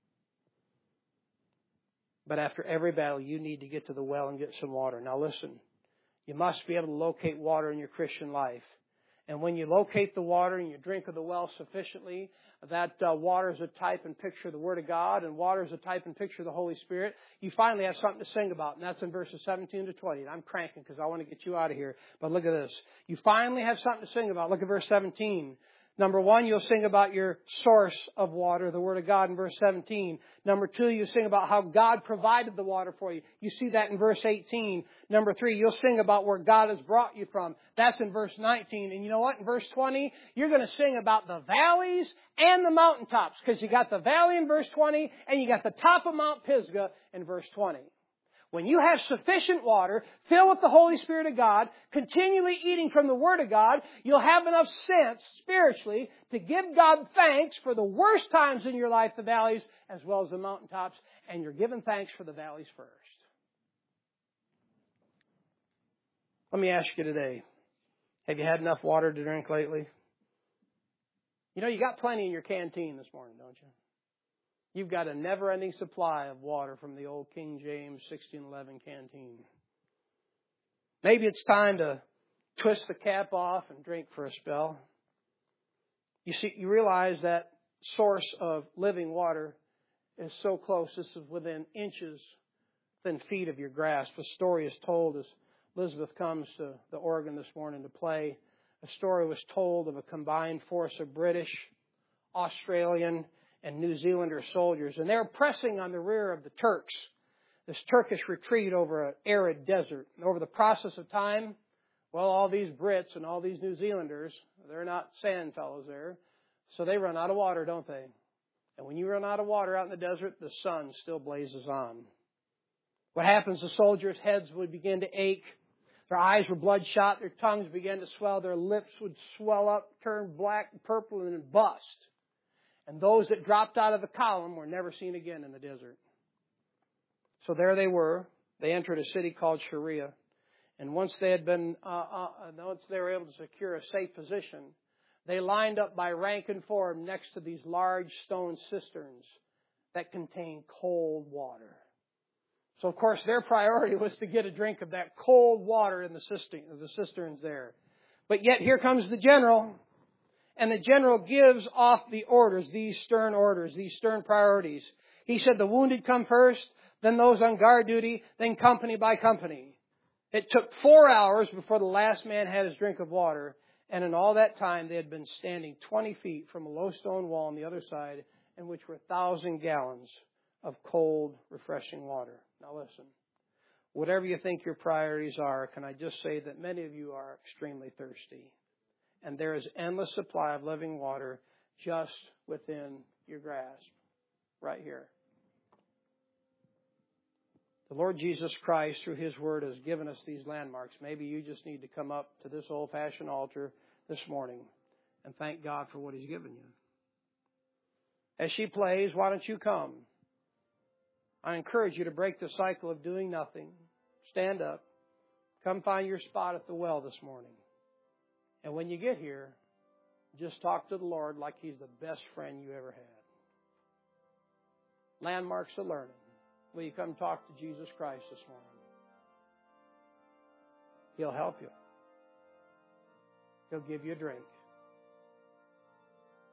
But after every battle, you need to get to the well and get some water. Now listen, you must be able to locate water in your Christian life. And when you locate the water and you drink of the well sufficiently, that uh, water is a type and picture of the Word of God, and water is a type and picture of the Holy Spirit. You finally have something to sing about, and that's in verses seventeen to twenty. And I'm cranking because I want to get you out of here. But look at this. You finally have something to sing about. Look at verse seventeen. Number one, you'll sing about your source of water, the Word of God in verse seventeen. Number two, you'll sing about how God provided the water for you. You see that in verse eighteen. Number three, you'll sing about where God has brought you from. That's in verse nineteen. And you know what? In verse twenty, you're going to sing about the valleys and the mountaintops. Because you got the valley in verse twenty, and you got the top of Mount Pisgah in verse twenty. When you have sufficient water, filled with the Holy Spirit of God, continually eating from the Word of God, you'll have enough sense spiritually to give God thanks for the worst times in your life, the valleys, as well as the mountaintops, and you're giving thanks for the valleys first. Let me ask you today, have you had enough water to drink lately? You know, you got plenty in your canteen this morning, don't you? You've got a never-ending supply of water from the old King James sixteen eleven canteen. Maybe it's time to twist the cap off and drink for a spell. You see, you realize that source of living water is so close. This is within inches, within feet of your grasp. A story is told as Elizabeth comes to the organ this morning to play. A story was told of a combined force of British, Australian, and New Zealander soldiers. And they were pressing on the rear of the Turks, this Turkish retreat over an arid desert. And over the process of time, well, all these Brits and all these New Zealanders, they're not sand fellows there, so they run out of water, don't they? And when you run out of water out in the desert, the sun still blazes on. What happens? The soldiers' heads would begin to ache. Their eyes were bloodshot. Their tongues began to swell. Their lips would swell up, turn black and purple, and then bust. And those that dropped out of the column were never seen again in the desert. So there they were. They entered a city called Sharia. And once they had been, uh, uh, once they were able to secure a safe position, they lined up by rank and form next to these large stone cisterns that contained cold water. So, of course, their priority was to get a drink of that cold water in the cistern, the cisterns there. But yet here comes the general. And the general gives off the orders, these stern orders, these stern priorities. He said the wounded come first, then those on guard duty, then company by company. It took four hours before the last man had his drink of water. And in all that time, they had been standing twenty feet from a low stone wall on the other side, in which were a thousand gallons of cold, refreshing water. Now listen, whatever you think your priorities are, can I just say that many of you are extremely thirsty. And there is endless supply of living water just within your grasp, right here. The Lord Jesus Christ, through His Word, has given us these landmarks. Maybe you just need to come up to this old-fashioned altar this morning and thank God for what He's given you. As she plays, why don't you come? I encourage you to break the cycle of doing nothing. Stand up. Come find your spot at the well this morning. And when you get here, just talk to the Lord like He's the best friend you ever had. Landmarks of learning. Will you come talk to Jesus Christ this morning? He'll help you. He'll give you a drink.